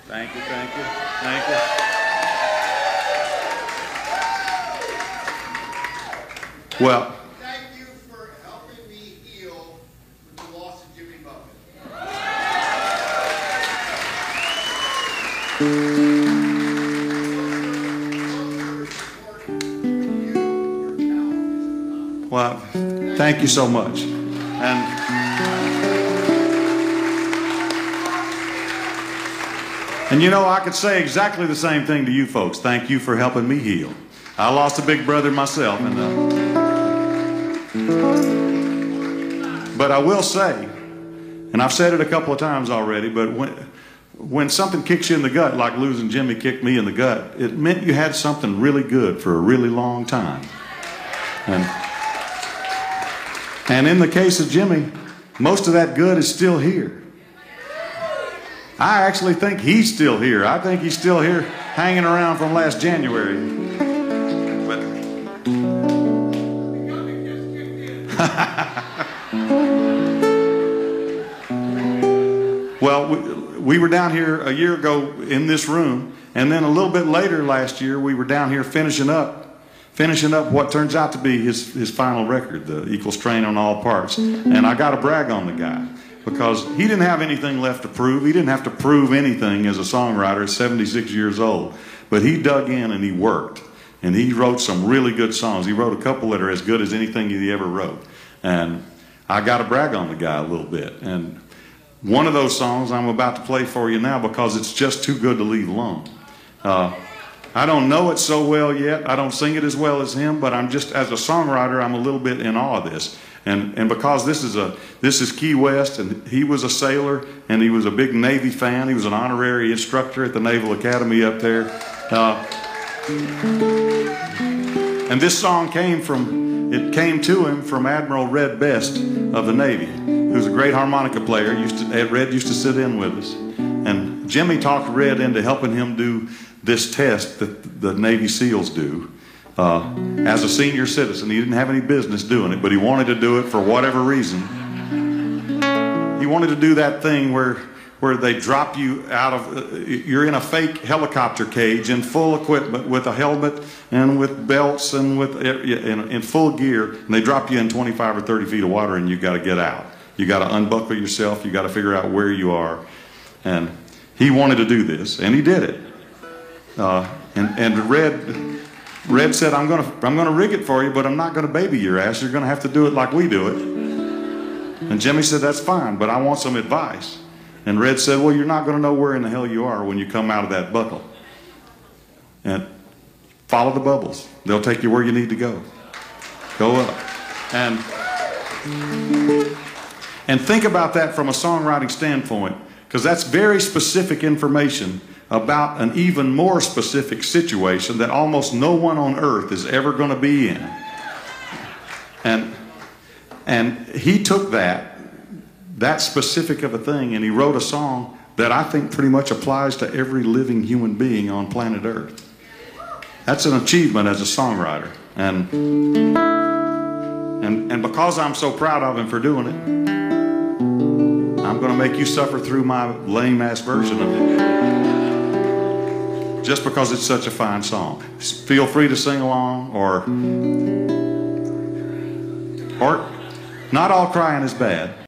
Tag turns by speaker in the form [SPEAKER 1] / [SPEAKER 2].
[SPEAKER 1] Thank you, thank you, thank you. Well,
[SPEAKER 2] Thank you for helping me heal with the loss of Jimmy Buffett.
[SPEAKER 1] well, thank you so much. And you know, I could say exactly the same thing to you folks. Thank you for helping me heal. I lost a big brother myself, but I will say, and I've said it a couple of times already, but when something kicks you in the gut, like losing Jimmy kicked me in the gut, it meant you had something really good for a really long time. And in the case of Jimmy, most of that good is still here. I actually think he's still here. I think he's still here hanging around from last January. But well, we were down here a year ago in this room, and then a little bit later last year we were down here finishing up what turns out to be his final record, the Equal Strain on All Parts. And I got to brag on the guy, because he didn't have anything left to prove. He didn't have to prove anything as a songwriter at 76 years old. But he dug in and he worked. And he wrote some really good songs. He wrote a couple that are as good as anything he ever wrote. And I got to brag on the guy a little bit. And one of those songs I'm about to play for you now, because it's just too good to leave alone. I don't know it so well yet. I don't sing it as well as him, but I'm just, as a songwriter, I'm a little bit in awe of this. And because this is Key West, and he was a sailor, and he was a big Navy fan. He was an honorary instructor at the Naval Academy up there. And this song came to him from Admiral Red Best of the Navy, who's a great harmonica player. Red used to sit in with us. And Jimmy talked Red into helping him do this test that the Navy SEALs do. As a senior citizen, he didn't have any business doing it, but he wanted to do it for whatever reason. He wanted to do that thing where they drop you out of, you're in a fake helicopter cage in full equipment with a helmet and with belts and in full gear, and they drop you in 25 or 30 feet of water, and you got to get out. You got to unbuckle yourself. You got to figure out where you are. And he wanted to do this, and he did it. And Red said, I'm gonna rig it for you, but I'm not gonna baby your ass. You're gonna have to do it like we do it. And Jimmy said, that's fine, but I want some advice. And Red said, well, you're not gonna know where in the hell you are when you come out of that buckle. And follow the bubbles. They'll take you where you need to go. Go up. And think about that from a songwriting standpoint, because that's very specific information about an even more specific situation that almost no one on earth is ever going to be in. And he took that specific of a thing, and he wrote a song that I think pretty much applies to every living human being on planet Earth. That's an achievement as a songwriter. And because I'm so proud of him for doing it, I'm going to make you suffer through my lame-ass version of it. Just because it's such a fine song. Feel free to sing along, or not all crying is bad.